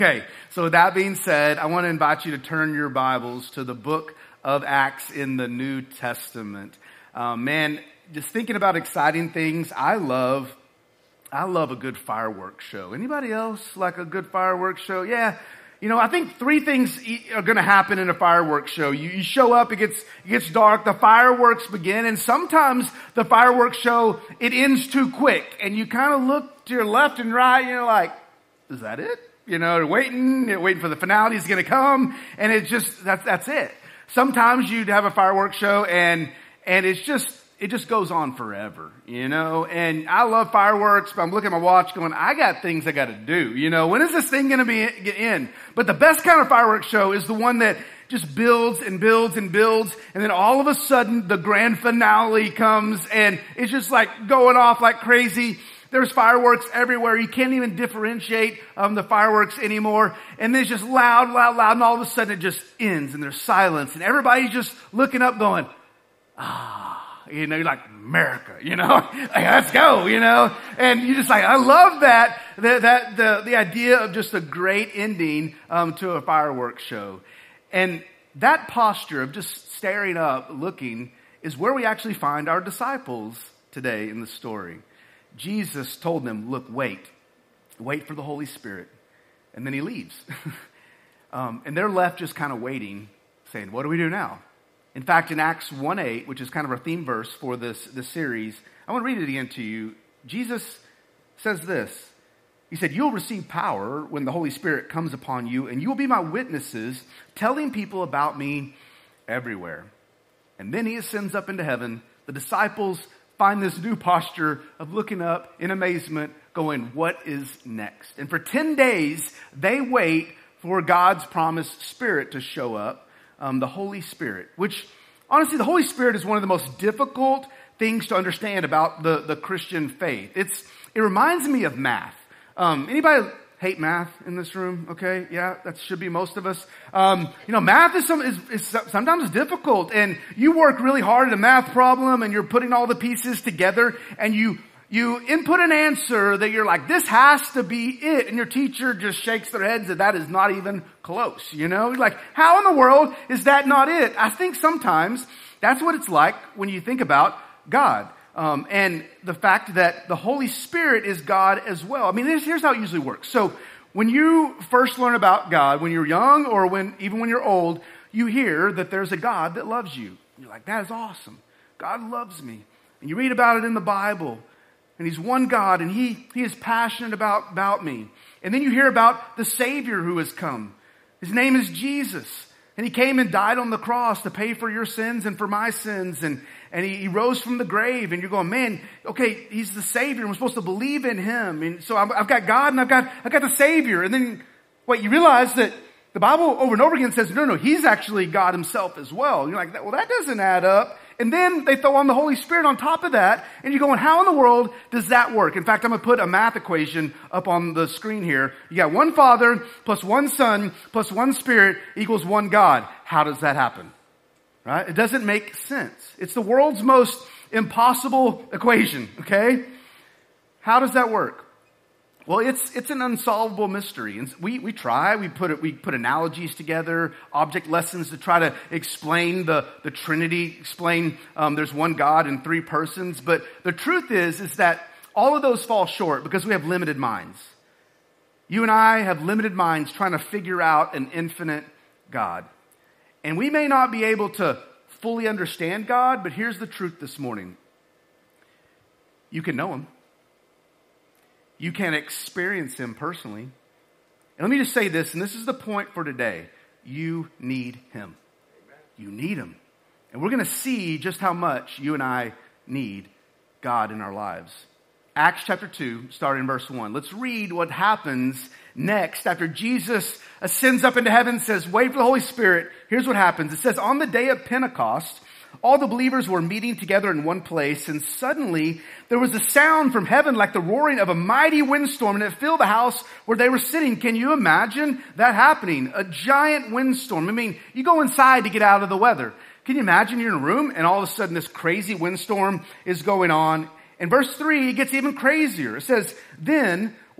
Okay, so with that being said, I want to invite you to turn your Bibles to the book of Acts in the New Testament. Man, just thinking about exciting things, I love a good fireworks show. Anybody else like a good fireworks show? Yeah. You know, I think three things are going to happen in a fireworks show. You show up, it gets dark, the fireworks begin, and sometimes the fireworks show, it ends too quick, and you kind of look to your left and right, and you're like, is that it? You know, you're waiting for the finale is going to come, and it's just, that's it. Sometimes you'd have a fireworks show, and it just goes on forever, you know, and I love fireworks, but I'm looking at my watch going, I got things I got to do, you know, when is this thing going to get in? But the best kind of fireworks show is the one that just builds and builds and builds, and then all of a sudden the grand finale comes, and it's just like going off like crazy. There's fireworks everywhere. You can't even differentiate the fireworks anymore. And then it's just loud, and all of a sudden it just ends, and there's silence, and everybody's just looking up going, you know, you're like, America, you know, like, let's go, you know, and you just like, I love the idea of just a great ending, to a fireworks show. And that posture of just staring up, looking, is where we actually find our disciples today in the story. Jesus told them, look, wait for the Holy Spirit. And then he leaves. And they're left just kind of waiting, saying, what do we do now? In fact, in Acts 1:8, which is kind of our theme verse for this series, I want to read it again to you. Jesus says this. He said, you'll receive power when the Holy Spirit comes upon you, and you will be my witnesses, telling people about me everywhere. And then he ascends up into heaven. The disciples find this new posture of looking up in amazement, going, what is next? And for 10 days, they wait for God's promised Spirit to show up. The Holy Spirit, which honestly, the Holy Spirit is one of the most difficult things to understand about the Christian faith. It reminds me of math. Anybody hate math in this room? Okay. Yeah, that should be most of us. You know, math is sometimes difficult, and you work really hard at a math problem, and you're putting all the pieces together, and you input an answer that you're like, this has to be it. And your teacher just shakes their heads that is not even close. You know, you're like, how in the world is that not it? I think sometimes that's what it's like when you think about God. And the fact that the Holy Spirit is God as well. I mean, here's how it usually works. So when you first learn about God, when you're young or even when you're old, you hear that there's a God that loves you. You're like, that is awesome. God loves me. And you read about it in the Bible. And he's one God, and he is passionate about me. And then you hear about the Savior who has come. His name is Jesus. And he came and died on the cross to pay for your sins and for my sins. And he rose from the grave. And you're going, man, okay, he's the Savior. We're supposed to believe in him. And so I've got God and I've got the Savior. And then, you realize that the Bible over and over again says, no, he's actually God himself as well. And you're like, well, that doesn't add up. And then they throw on the Holy Spirit on top of that, and you're going, how in the world does that work? In fact, I'm going to put a math equation up on the screen here. You got one Father plus one Son plus one Spirit equals one God. How does that happen? Right? It doesn't make sense. It's the world's most impossible equation, okay? How does that work? Well, it's an unsolvable mystery. And we put analogies together, object lessons to try to explain the Trinity, explain there's one God in three persons. But the truth is that all of those fall short because we have limited minds. You and I have limited minds trying to figure out an infinite God. And we may not be able to fully understand God, but here's the truth this morning. You can know him. You can experience him personally. And let me just say this, and this is the point for today. You need him. You need him. And we're going to see just how much you and I need God in our lives. Acts chapter 2, starting in verse 1. Let's read what happens next after Jesus ascends up into heaven and says, wait for the Holy Spirit. Here's what happens. It says, on the day of Pentecost, all the believers were meeting together in one place, and suddenly there was a sound from heaven like the roaring of a mighty windstorm, and it filled the house where they were sitting. Can you imagine that happening? A giant windstorm. I mean, you go inside to get out of the weather. Can you imagine you're in a room and all of a sudden this crazy windstorm is going on? In verse 3, it gets even crazier. It says, then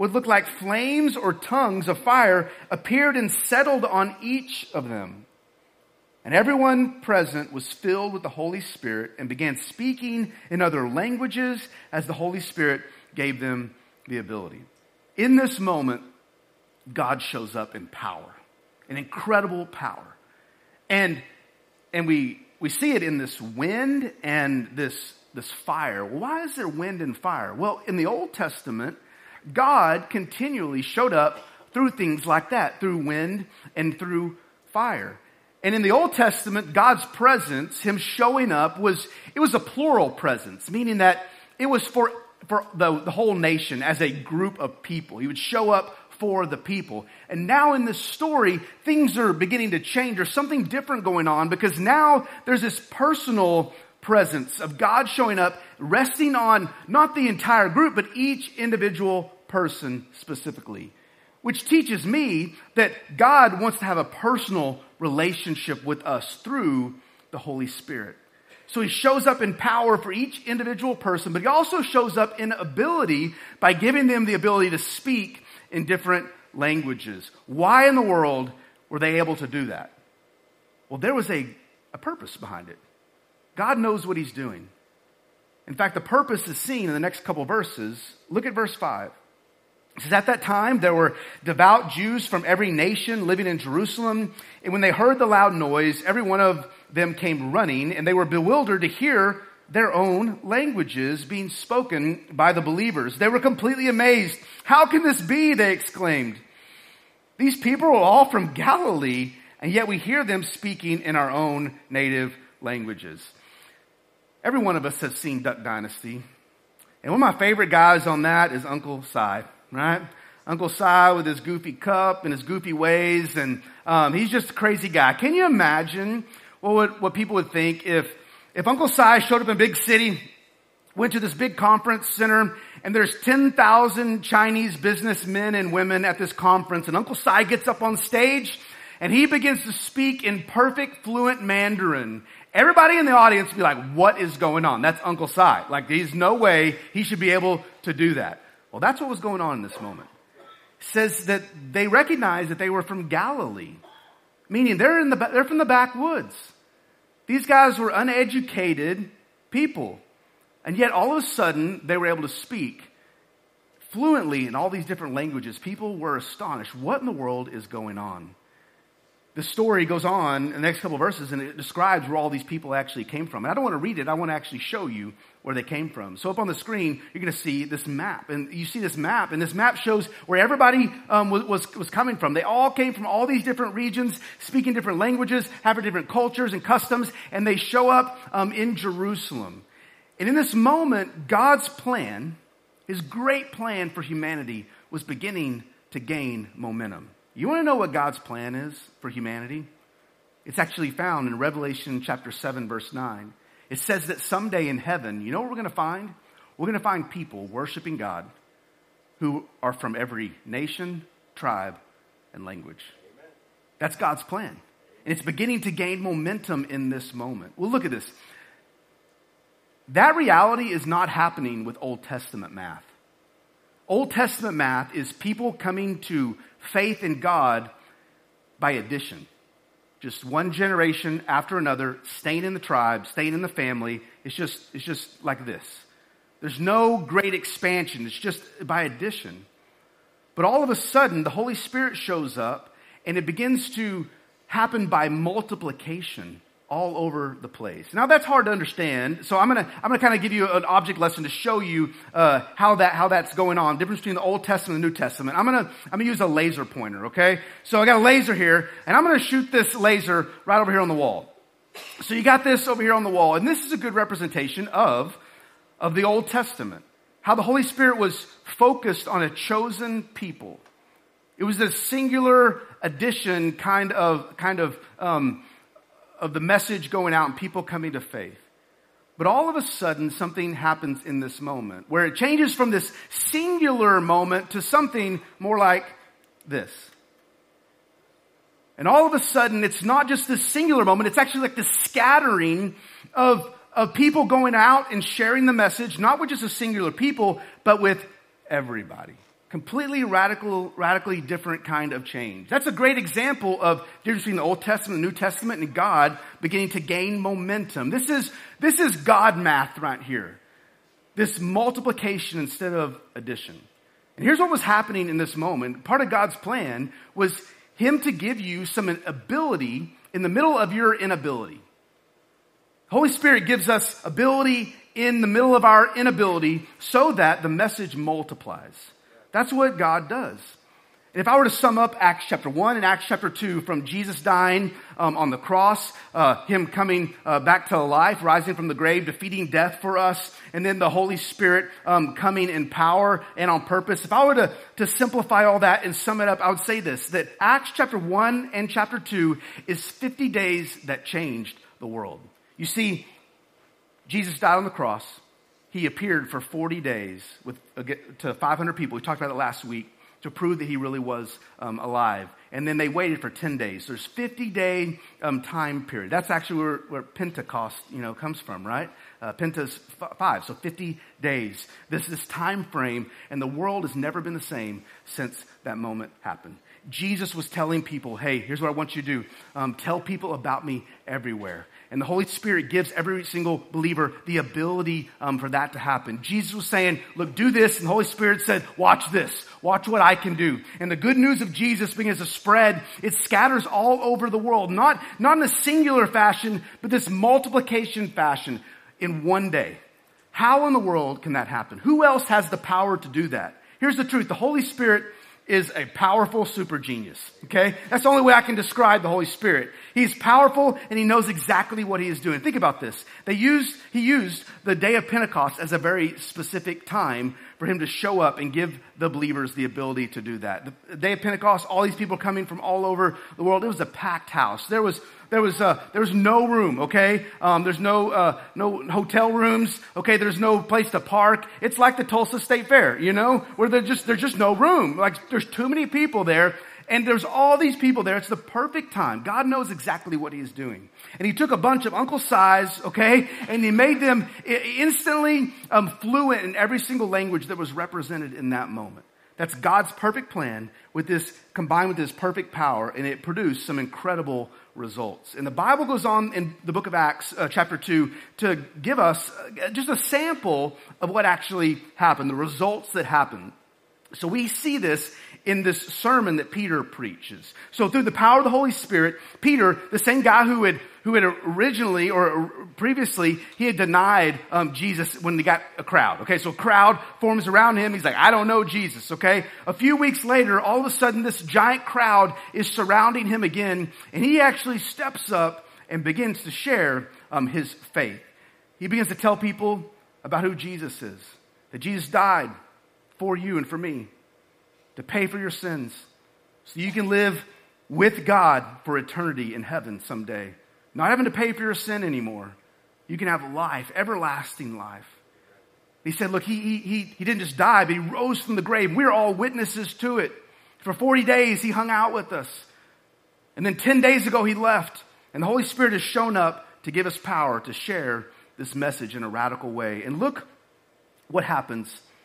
would look like flames or tongues of fire appeared and settled on each of them. And everyone present was filled with the Holy Spirit and began speaking in other languages as the Holy Spirit gave them the ability. In this moment, God shows up in power, an incredible power. And we see it in this wind and this fire. Why is there wind and fire? Well, in the Old Testament, God continually showed up through things like that, through wind and through fire. And in the Old Testament, God's presence, him showing up, it was a plural presence, meaning that it was for the whole nation as a group of people. He would show up for the people. And now in this story, things are beginning to change. There's something different going on because now there's this personal presence of God showing up, resting on not the entire group, but each individual person specifically. Which teaches me that God wants to have a personal relationship with us through the Holy Spirit. So he shows up in power for each individual person, but he also shows up in ability by giving them the ability to speak in different languages. Why in the world were they able to do that? Well, there was a purpose behind it. God knows what he's doing. In fact, the purpose is seen in the next couple verses. Look at verse 5. It says, at that time, there were devout Jews from every nation living in Jerusalem. And when they heard the loud noise, every one of them came running, and they were bewildered to hear their own languages being spoken by the believers. They were completely amazed. How can this be? They exclaimed. These people are all from Galilee, and yet we hear them speaking in our own native languages. Every one of us has seen Duck Dynasty. And one of my favorite guys on that is Uncle Si. Right? Uncle Si with his goofy cup and his goofy ways, and he's just a crazy guy. Can you imagine what people would think if Uncle Si showed up in a big city, went to this big conference center, and there's 10,000 Chinese businessmen and women at this conference, and Uncle Si gets up on stage, and he begins to speak in perfect, fluent Mandarin. Everybody in the audience would be like, what is going on? That's Uncle Si. Like, there's no way he should be able to do that. Well, that's what was going on in this moment. It says that they recognized that they were from Galilee, meaning they're from the backwoods. These guys were uneducated people, and yet all of a sudden they were able to speak fluently in all these different languages. People were astonished. What in the world is going on? The story goes on in the next couple of verses, and it describes where all these people actually came from. And I don't want to read it. I want to actually show you where they came from. So up on the screen, you're going to see this map. And you see this map, and this map shows where everybody was coming from. They all came from all these different regions, speaking different languages, having different cultures and customs, and they show up in Jerusalem. And in this moment, God's plan, his great plan for humanity, was beginning to gain momentum. You want to know what God's plan is for humanity? It's actually found in Revelation chapter 7, verse 9. It says that someday in heaven, you know what we're going to find? We're going to find people worshiping God who are from every nation, tribe, and language. Amen. That's God's plan. And it's beginning to gain momentum in this moment. Well, look at this. That reality is not happening with Old Testament math. Old Testament math is people coming to faith in God by addition. Just one generation after another, staying in the tribe, staying in the family. It's just like this. There's no great expansion. It's just by addition. But all of a sudden, the Holy Spirit shows up, and it begins to happen by multiplication all over the place. Now that's hard to understand, so I'm gonna kind of give you an object lesson to show you how that's going on. Difference between the Old Testament and the New Testament. I'm gonna use a laser pointer. Okay, so I got a laser here, and I'm gonna shoot this laser right over here on the wall. So you got this over here on the wall, and this is a good representation of the Old Testament. How the Holy Spirit was focused on a chosen people. It was a singular addition kind of the message going out and people coming to faith. But all of a sudden, something happens in this moment where it changes from this singular moment to something more like this. And all of a sudden, it's not just this singular moment, it's actually like the scattering of people going out and sharing the message, not with just a singular people, but with everybody. Completely radically different kind of change. That's a great example of the difference between the Old Testament and the New Testament and God beginning to gain momentum. This is God math right here. This multiplication instead of addition. And here's what was happening in this moment. Part of God's plan was Him to give you some ability in the middle of your inability. Holy Spirit gives us ability in the middle of our inability so that the message multiplies. That's what God does. And if I were to sum up Acts chapter 1 and Acts chapter 2 from Jesus dying on the cross, Him coming back to life, rising from the grave, defeating death for us, and then the Holy Spirit coming in power and on purpose. If I were to simplify all that and sum it up, I would say this, that Acts chapter 1 and chapter 2 is 50 days that changed the world. You see, Jesus died on the cross. He appeared for 40 days to 500 people. We talked about it last week to prove that He really was alive. And then they waited for 10 days. There's 50-day time period. That's actually where Pentecost, comes from, right? Penta's 5, so 50 days. This time frame, and the world has never been the same since that moment happened. Jesus was telling people, hey, here's what I want you to do. Tell people about me everywhere. And the Holy Spirit gives every single believer the ability for that to happen. Jesus was saying, look, do this. And the Holy Spirit said, watch this. Watch what I can do. And the good news of Jesus begins to spread. It scatters all over the world. Not in a singular fashion, but this multiplication fashion in one day. How in the world can that happen? Who else has the power to do that? Here's the truth. The Holy Spirit is a powerful super genius, okay? That's the only way I can describe the Holy Spirit. He's powerful and He knows exactly what He is doing. Think about this. He used the day of Pentecost as a very specific time for Him to show up and give the believers the ability to do that. The day of Pentecost, all these people coming from all over the world. It was a packed house. There was no room, okay? There's no hotel rooms, okay? There's no place to park. It's like the Tulsa State Fair, where there's just no room. Like there's too many people there, and there's all these people there. It's the perfect time. God knows exactly what He is doing. And He took a bunch of Uncle Si's, okay? And He made them instantly fluent in every single language that was represented in that moment. That's God's perfect plan combined with His perfect power, and it produced some incredible results. And the Bible goes on in the book of Acts, chapter 2, to give us just a sample of what actually happened, the results that happened. So we see this in this sermon that Peter preaches. So through the power of the Holy Spirit, Peter, the same guy who had originally or previously, he had denied Jesus when he got a crowd. Okay, so a crowd forms around him. He's like, I don't know Jesus, okay? A few weeks later, all of a sudden, this giant crowd is surrounding him again, and he actually steps up and begins to share his faith. He begins to tell people about who Jesus is, that Jesus died for you and for me to pay for your sins so you can live with God for eternity in heaven someday. Not having to pay for your sin anymore. You can have life, everlasting life. He said, look, he didn't just die, but He rose from the grave. We're all witnesses to it. For 40 days, He hung out with us. And then 10 days ago, He left. And the Holy Spirit has shown up to give us power to share this message in a radical way. And look what happens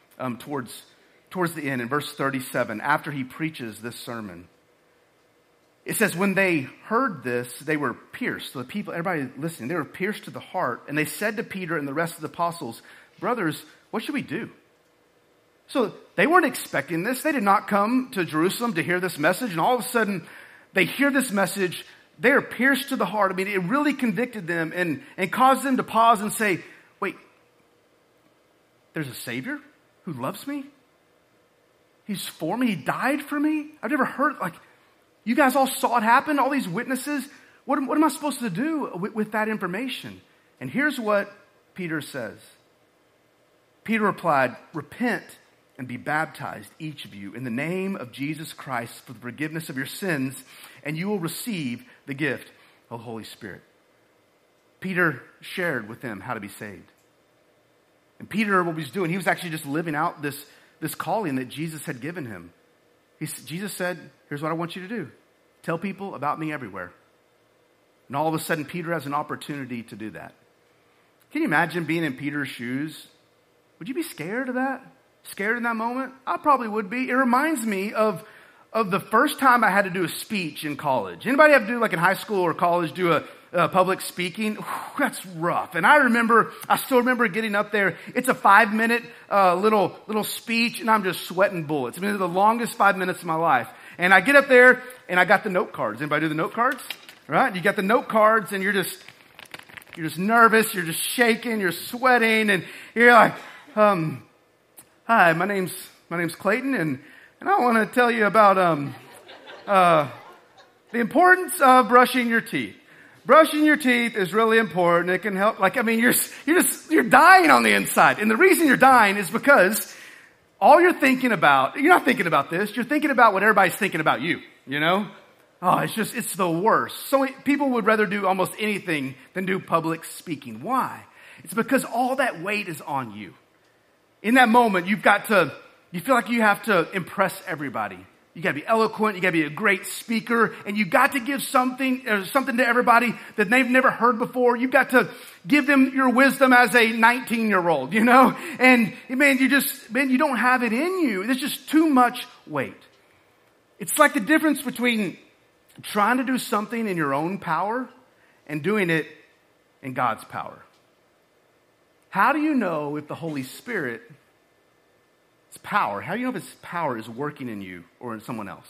towards the end in verse 37, after He preaches this sermon. It says, when they heard this, they were pierced. So the people, everybody listening, they were pierced to the heart. And they said to Peter and the rest of the apostles, brothers, what should we do? So they weren't expecting this. They did not come to Jerusalem to hear this message. And all of a sudden, they hear this message. They are pierced to the heart. I mean, it really convicted them and caused them to pause and say, wait, there's a Savior who loves me? He's for me. He died for me? I've never heard, you guys all saw it happen, all these witnesses. What am I supposed to do with that information? And here's what Peter says. Peter replied, repent and be baptized, each of you, in the name of Jesus Christ for the forgiveness of your sins, and you will receive the gift of the Holy Spirit. Peter shared with them how to be saved. And what he was doing, he was actually just living out this calling that Jesus had given him. Jesus said, here's what I want you to do. Tell people about me everywhere. And all of a sudden, Peter has an opportunity to do that. Can you imagine being in Peter's shoes? Would you be scared of that? scared in that moment? I probably would be. It reminds me of the first time I had to do a speech in college. Anybody have to do, like in high school or college, do a public speaking? That's rough. And I still remember getting up there. It's a 5-minute little speech, and I'm just sweating bullets. I mean, it's the longest 5 minutes of my life. And I get up there, and I got the note cards. Anybody do the note cards? Right? You got the note cards, and you're just nervous, you're just shaking, you're sweating, and you're like, hi, my name's Clayton, and I want to tell you about the importance of brushing your teeth. Brushing your teeth is really important. It can help. You're dying on the inside, and the reason you're dying is because all you're thinking about. You're not thinking about this. You're thinking about what everybody's thinking about you. You know. Oh, it's the worst. So people would rather do almost anything than do public speaking. Why? It's because all that weight is on you. In that moment, you feel like you have to impress everybody. You got to be eloquent. You got to be a great speaker, and you got to give something to everybody that they've never heard before. You've got to give them your wisdom as a 19-year-old, you know? And man, you don't have it in you. There's just too much weight. It's like the difference between trying to do something in your own power and doing it in God's power. How do you know if the Holy Spirit's power, how do you know if His power is working in you or in someone else?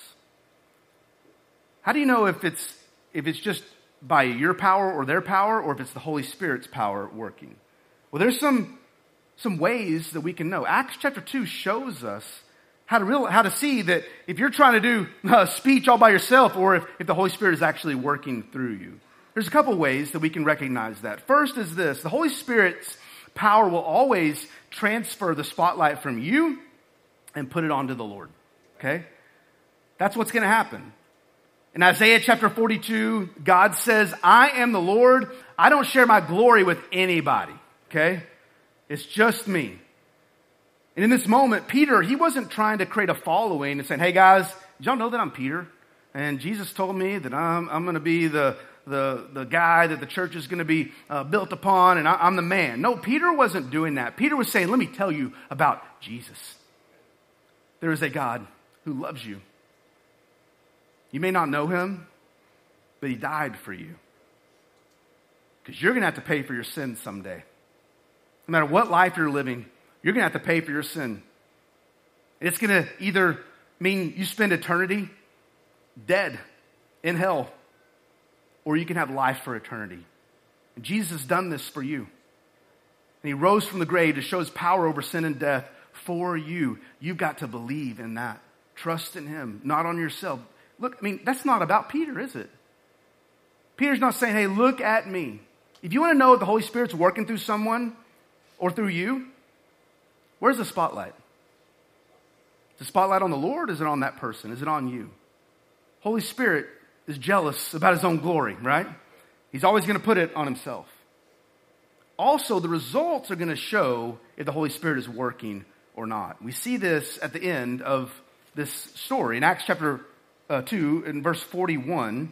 How do you know if it's just by your power or their power, or if it's the Holy Spirit's power working? Well, there's some ways that we can know. Acts chapter 2 shows us how to see that if you're trying to do a speech all by yourself, or if the Holy Spirit is actually working through you. There's a couple ways that we can recognize that. First is this: the Holy Spirit's power will always transfer the spotlight from you and put it onto the Lord. Okay? That's what's going to happen. In Isaiah chapter 42, God says, I am the Lord. I don't share my glory with anybody. Okay? It's just me. And in this moment, Peter, he wasn't trying to create a following and saying, hey guys, did y'all know that I'm Peter? And Jesus told me that I'm going to be the guy that the church is going to be built upon, and I'm the man. No, Peter wasn't doing that. Peter was saying, let me tell you about Jesus. There is a God who loves you. You may not know Him, but He died for you. Because you're going to have to pay for your sins someday. No matter what life you're living, you're going to have to pay for your sin. It's going to either mean you spend eternity dead in hell, or you can have life for eternity. And Jesus has done this for you. And He rose from the grave to show His power over sin and death for you. You've got to believe in that. Trust in Him, not on yourself. Look, that's not about Peter, is it? Peter's not saying, hey, look at me. If you want to know if the Holy Spirit's working through someone or through you, where's the spotlight? Is the spotlight on the Lord, or is it on that person? Is it on you? Holy Spirit is jealous about His own glory, right? He's always going to put it on Himself. Also, the results are going to show if the Holy Spirit is working or not. We see this at the end of this story. In Acts chapter 2, in verse 41,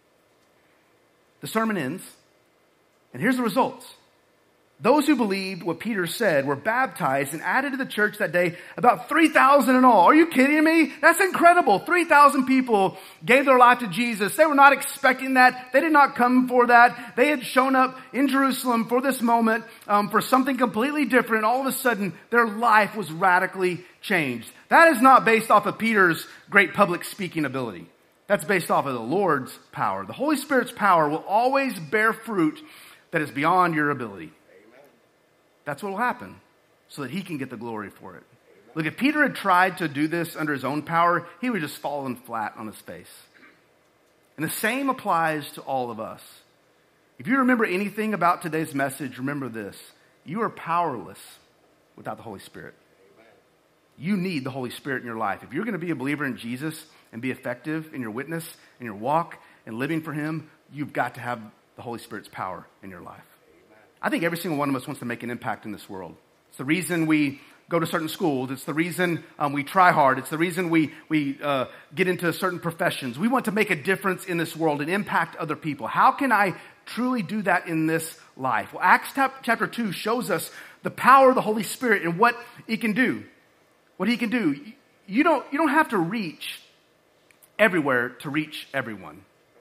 the sermon ends, and here's the results. Those who believed what Peter said were baptized and added to the church that day, about 3,000 in all. Are you kidding me? That's incredible. 3,000 people gave their life to Jesus. They were not expecting that. They did not come for that. They had shown up in Jerusalem for this moment, for something completely different. All of a sudden, their life was radically changed. That is not based off of Peter's great public speaking ability. That's based off of the Lord's power. The Holy Spirit's power will always bear fruit that is beyond your ability. That's what will happen, so that He can get the glory for it. Amen. Look, if Peter had tried to do this under his own power, he would have just fallen flat on his face. And the same applies to all of us. If you remember anything about today's message, remember this. You are powerless without the Holy Spirit. Amen. You need the Holy Spirit in your life. If you're going to be a believer in Jesus and be effective in your witness, in your walk, and living for Him, you've got to have the Holy Spirit's power in your life. I think every single one of us wants to make an impact in this world. It's the reason we go to certain schools. It's the reason we try hard. It's the reason we get into certain professions. We want to make a difference in this world and impact other people. How can I truly do that in this life? Well, Acts chapter 2 shows us the power of the Holy Spirit and what it can do. what he can do. You don't have to reach everywhere to reach everyone.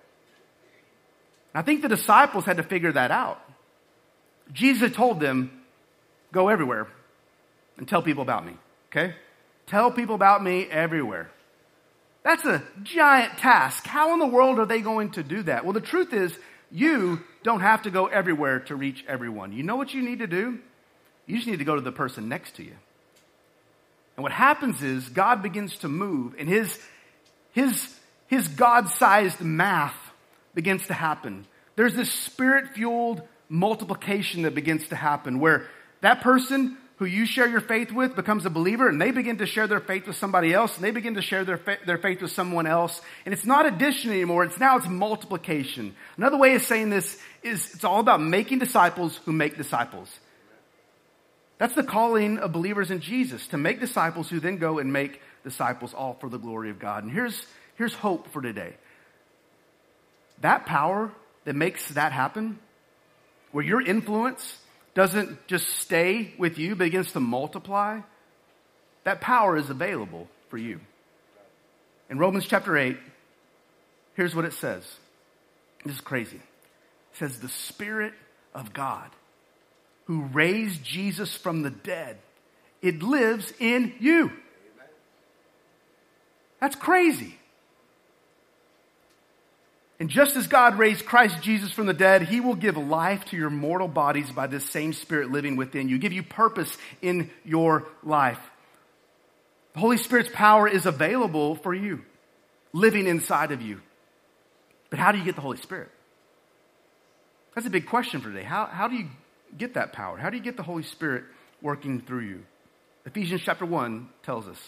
I think the disciples had to figure that out. Jesus told them, go everywhere and tell people about me, okay? Tell people about me everywhere. That's a giant task. How in the world are they going to do that? Well, the truth is, you don't have to go everywhere to reach everyone. You know what you need to do? You just need to go to the person next to you. And what happens is God begins to move, and his God-sized math begins to happen. There's this spirit-fueled multiplication that begins to happen where that person who you share your faith with becomes a believer, and they begin to share their faith with somebody else, and they begin to share their faith with someone else. And it's not addition anymore. It's multiplication. Another way of saying this is it's all about making disciples who make disciples. That's the calling of believers in Jesus, to make disciples who then go and make disciples, all for the glory of God. And here's hope for today. That power that makes that happen, where your influence doesn't just stay with you, but begins to multiply, that power is available for you. In Romans chapter 8, here's what it says. This is crazy. It says, the Spirit of God who raised Jesus from the dead, it lives in you. That's crazy. And just as God raised Christ Jesus from the dead, he will give life to your mortal bodies by this same Spirit living within you, give you purpose in your life. The Holy Spirit's power is available for you, living inside of you. But how do you get the Holy Spirit? That's a big question for today. How do you get that power? How do you get the Holy Spirit working through you? Ephesians chapter 1 tells us.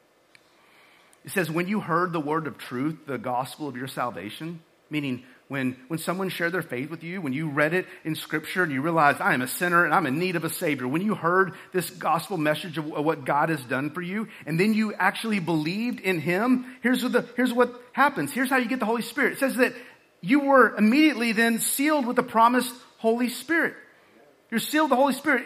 It says, when you heard the word of truth, the gospel of your salvation, meaning when someone shared their faith with you, when you read it in Scripture and you realized, I am a sinner and I'm in need of a Savior. When you heard this gospel message of what God has done for you, and then you actually believed in Him, here's what happens. Here's how you get the Holy Spirit. It says that you were immediately then sealed with the promised Holy Spirit. You're sealed with the Holy Spirit.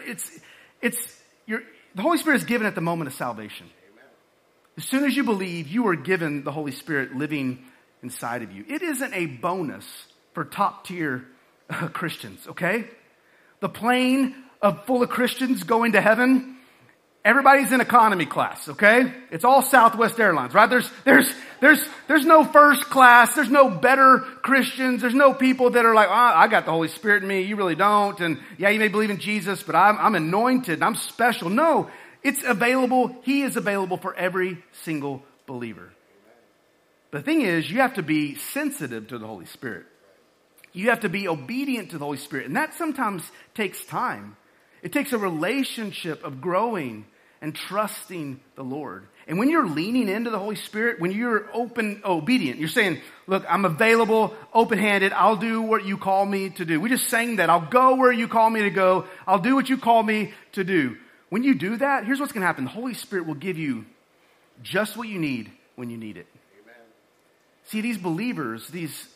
The Holy Spirit is given at the moment of salvation. As soon as you believe, you are given the Holy Spirit living inside of you. It isn't a bonus for top tier Christians, okay? The plane full of Christians going to heaven, everybody's in economy class, okay? It's all Southwest Airlines, right? There's no first class. There's no better Christians. There's no people that are like, I got the Holy Spirit in me. You really don't. And yeah, you may believe in Jesus, but I'm anointed and I'm special. No, it's available. He is available for every single believer. The thing is, you have to be sensitive to the Holy Spirit. You have to be obedient to the Holy Spirit. And that sometimes takes time. It takes a relationship of growing and trusting the Lord. And when you're leaning into the Holy Spirit, when you're obedient, you're saying, look, I'm available, open-handed. I'll do what you call me to do. We just sang that. I'll go where you call me to go. I'll do what you call me to do. When you do that, here's what's going to happen. The Holy Spirit will give you just what you need when you need it. Amen. See, these believers,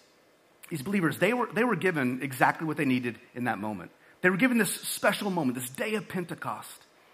they were given exactly what they needed in that moment. They were given this special moment, this day of Pentecost,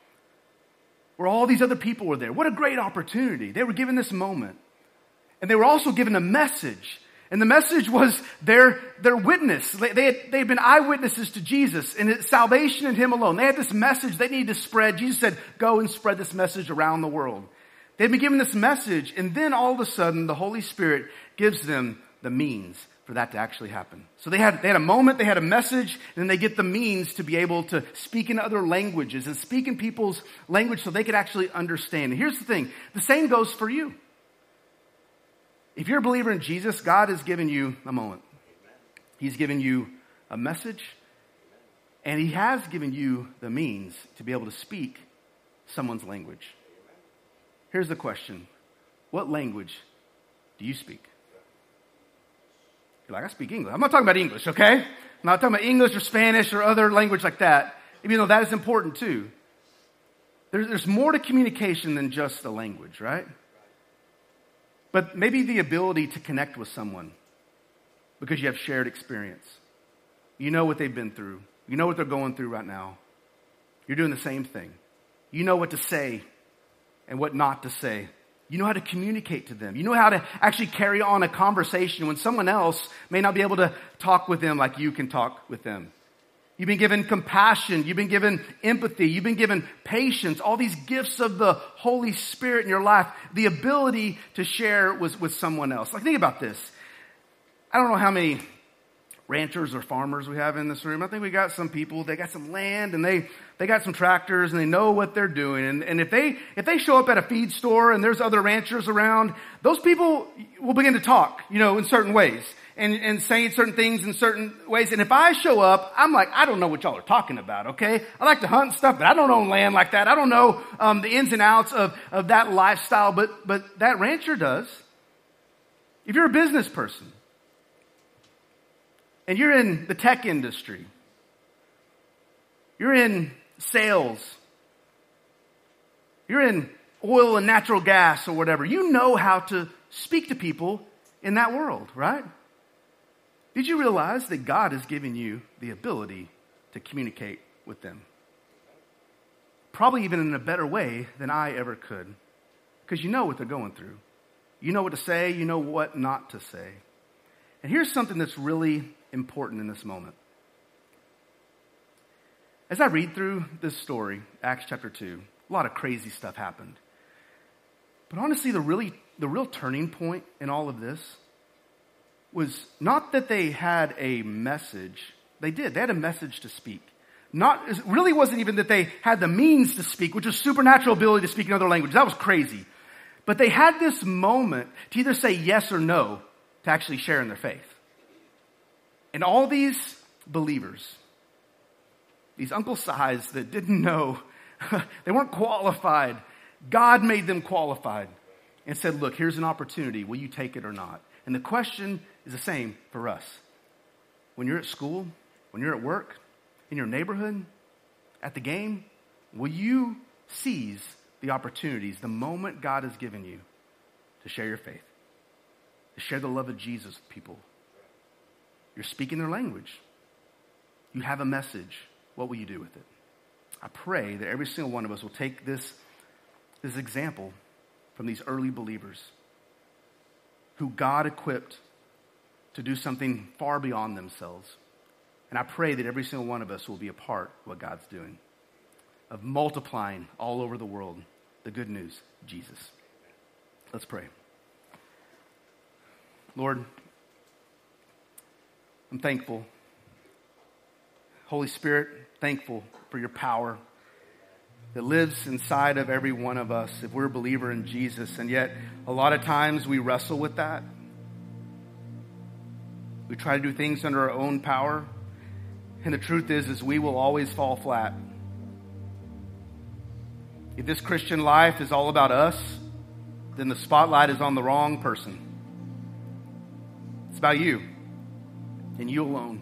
where all these other people were there. What a great opportunity. They were given this moment. And they were also given a message. And the message was their witness. They had been eyewitnesses to Jesus and his salvation in Him alone. They had this message they needed to spread. Jesus said, go and spread this message around the world. They'd been given this message, and then all of a sudden, the Holy Spirit gives them the means for that to actually happen. So they had a moment, they had a message, and then they get the means to be able to speak in other languages and speak in people's language so they could actually understand. And here's the thing, the same goes for you. If you're a believer in Jesus, God has given you a moment. He's given you a message, and He has given you the means to be able to speak someone's language. Here's the question. What language do you speak? You're like, I speak English. I'm not talking about English, okay? I'm not talking about English or Spanish or other language like that, even though that is important too. There's more to communication than just the language, right? But maybe the ability to connect with someone because you have shared experience. You know what they've been through. You know what they're going through right now. You're doing the same thing. You know what to say and what not to say. You know how to communicate to them. You know how to actually carry on a conversation when someone else may not be able to talk with them like you can talk with them. You've been given compassion. You've been given empathy. You've been given patience. All these gifts of the Holy Spirit in your life. The ability to share with someone else. Like, think about this. I don't know how many ranchers or farmers we have in this room. I think we got some people, they got some land and they got some tractors and they know what they're doing. And if they show up at a feed store and there's other ranchers around, those people will begin to talk, in certain ways and saying certain things in certain ways. And if I show up, I'm like, I don't know what y'all are talking about, okay? I like to hunt and stuff, but I don't own land like that. I don't know the ins and outs of that lifestyle, but that rancher does. If you're a business person, and you're in the tech industry, you're in sales, you're in oil and natural gas or whatever, you know how to speak to people in that world, right? Did you realize that God has given you the ability to communicate with them? Probably even in a better way than I ever could, because you know what they're going through. You know what to say, you know what not to say. And here's something that's really important in this moment. As I read through this story, Acts chapter 2, a lot of crazy stuff happened. But honestly, the real turning point in all of this was not that they had a message. They did. They had a message to speak. It really wasn't even that they had the means to speak, which was supernatural ability to speak in other languages. That was crazy. But they had this moment to either say yes or no to actually sharing their faith. And all these believers, these Uncle Si's that didn't know, they weren't qualified. God made them qualified and said, look, here's an opportunity. Will you take it or not? And the question is the same for us. When you're at school, when you're at work, in your neighborhood, at the game, will you seize the opportunities, the moment God has given you to share your faith, to share the love of Jesus with people? You're speaking their language. You have a message. What will you do with it? I pray that every single one of us will take this example from these early believers who God equipped to do something far beyond themselves. And I pray that every single one of us will be a part of what God's doing, of multiplying all over the world the good news, Jesus. Let's pray. Lord, I'm thankful. Holy Spirit, thankful for your power that lives inside of every one of us if we're a believer in Jesus. And yet, a lot of times we wrestle with that. We try to do things under our own power. And the truth is we will always fall flat. If this Christian life is all about us, then the spotlight is on the wrong person. It's about you. And you alone.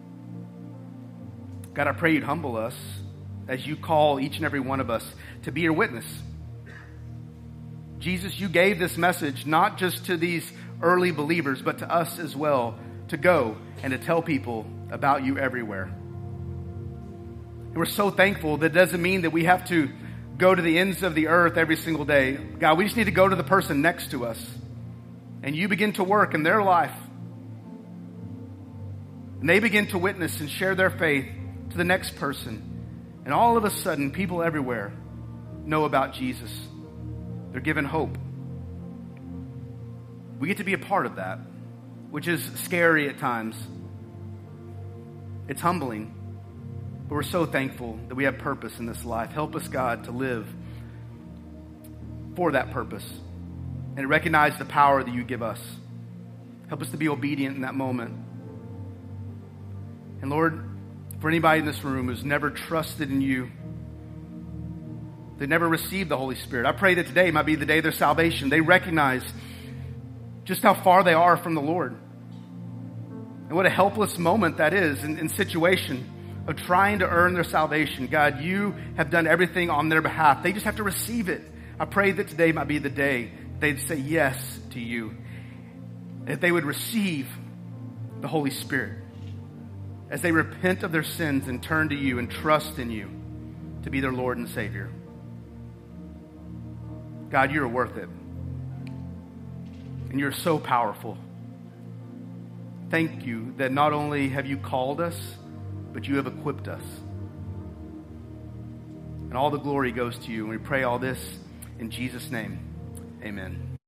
God, I pray you'd humble us as you call each and every one of us to be your witness. Jesus, you gave this message not just to these early believers, but to us as well, to go and to tell people about you everywhere. And we're so thankful that it doesn't mean that we have to go to the ends of the earth every single day. God, we just need to go to the person next to us. And you begin to work in their life. And they begin to witness and share their faith to the next person. And all of a sudden, people everywhere know about Jesus. They're given hope. We get to be a part of that, which is scary at times. It's humbling. But we're so thankful that we have purpose in this life. Help us, God, to live for that purpose and recognize the power that you give us. Help us to be obedient in that moment. And Lord, for anybody in this room who's never trusted in you, they never received the Holy Spirit, I pray that today might be the day of their salvation. They recognize just how far they are from the Lord. And what a helpless moment that is in situation of trying to earn their salvation. God, you have done everything on their behalf. They just have to receive it. I pray that today might be the day they'd say yes to you. That they would receive the Holy Spirit as they repent of their sins and turn to you and trust in you to be their Lord and Savior. God, you're worth it. And you're so powerful. Thank you that not only have you called us, but you have equipped us. And all the glory goes to you. And we pray all this in Jesus' name. Amen.